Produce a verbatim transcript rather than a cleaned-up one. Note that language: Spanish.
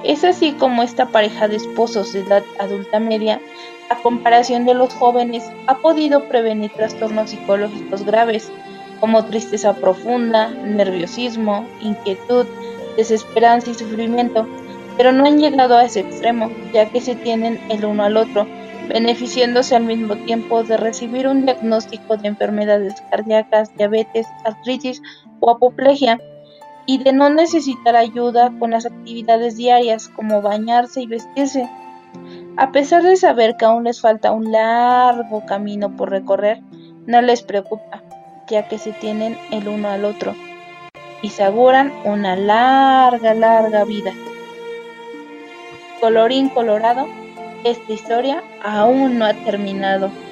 Es así como esta pareja de esposos de edad adulta media, a comparación de los jóvenes, ha podido prevenir trastornos psicológicos graves, como tristeza profunda, nerviosismo, inquietud, desesperanza y sufrimiento, pero no han llegado a ese extremo, ya que se tienen el uno al otro, beneficiándose al mismo tiempo de recibir un diagnóstico de enfermedades cardíacas, diabetes, artritis o apoplejía, y de no necesitar ayuda con las actividades diarias como bañarse y vestirse. A pesar de saber que aún les falta un largo camino por recorrer, no les preocupa, ya que se tienen el uno al otro y se auguran una larga, larga vida. Colorín colorado, esta historia aún no ha terminado.